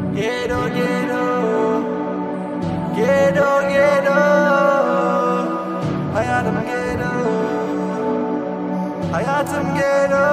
Ghetto, ghetto, ghetto, ghetto. Hayatım ghetto, hayatım ghetto.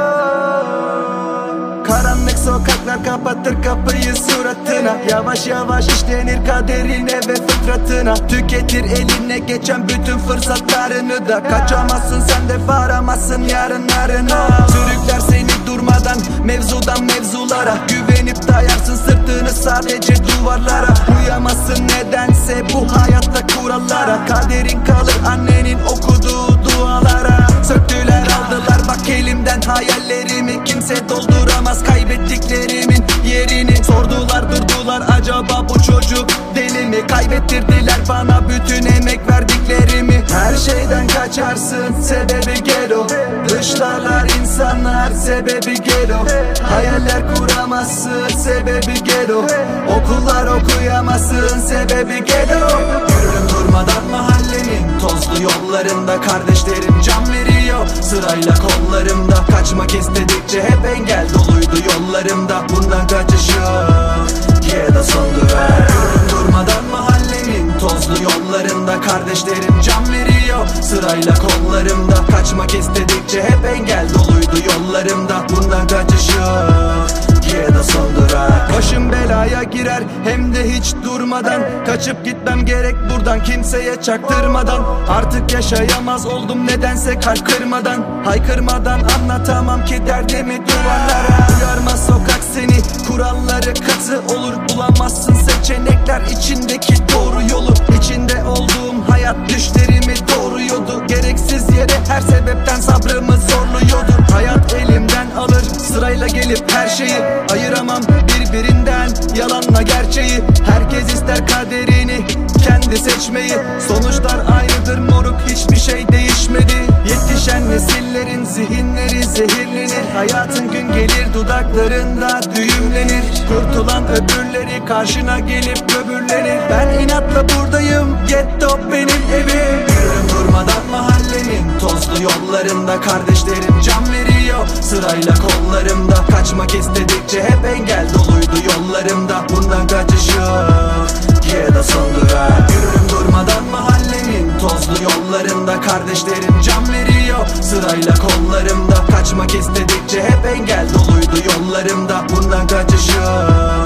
Karanlık sokaklar kapatır kapıyı suratına. Yavaş yavaş işlenir kaderine ve fıtratına. Tüketir eline geçen bütün fırsatlarını da. Kaçamazsın sen de varamazsın yarınlarına. Sürükler seni durmadan mevzudan mevzulara. Güvenip dayarsın sırtını sadece duvarlara. Uyamazsın nedense bu hayatta kurallara. Kaderin kalır annenin okuduğu dualara. Söktüler aldılar bak elimden hayallerimi. Kimse dolduramaz kaybettiklerimin yerini. Sordular durdular acaba bu çocuk deli mi? Kaybettirdiler bana bütün emek verdiklerimi. Her şeyden kaçarsın sebebi ghetto. Dışlarlar insanlar sebebi ghetto. Hayaller kuramazsın sebebi ghetto. Okullar okuyamazsın sebebi ghetto. Yürürüm durmadan mahallenin tozlu yollarında. Kardeşlerim can veriyor sırayla kollarımda. Kaçmak istedikçe hep engel doluydu yollarımda. Bundan kaçış yok ya da son durak. Yürürüm durmadan mahallenin tozlu yollarında. Kardeşlerim can veriyor sırayla kollarımda. Kaçmak istedikçe hep engel doluydu yollarımda. Bundan kaçış yok ya da son durak. Başım belaya girer hem de hiç durmadan. Kaçıp gitmem gerek buradan kimseye çaktırmadan. Artık yaşayamaz oldum nedense kalp kırmadan. Haykırmadan anlatamam ki derdimi duvarlara. Uyarmaz sokak seni kuralları katı olur. Bulamazsın seçenekler içindeki doğru yolu. İçinde olduğum hayat düşlerimi doğruyordu. Gereksiz yere her sebepten sabrımı zorluyordu. Hayat elimden alır sırayla gelip her şeyi. Ayıramam birbirinden yalanla gerçeği. Herkes ister kaderini kendi seçmeyi. Sonuçlar aynıdır moruk hiçbir şey değişmedi. Yetişen nesillerin zihinleri zehirlenir. Hayatın gün gelir dudaklarında düğümlenir. Kurtulan öbürleri karşına gelip böbürlenir. Ben inatla buradayım getto benim evim. Yürürüm durmadan mahallenin tozlu yollarında. Kardeşlerim can veriyor sırayla kollarımda. Kaçmak istedikçe hep engel doluydu yollarımda. Bundan kaçış yok ya da son durak. Yürürüm durmadan mahallenin tozlu yollarında. Kardeşlerim can veriyor sırayla kollarımda. Kaçmak istedikçe hep engel doluydu yollarımda. Bundan kaçış yok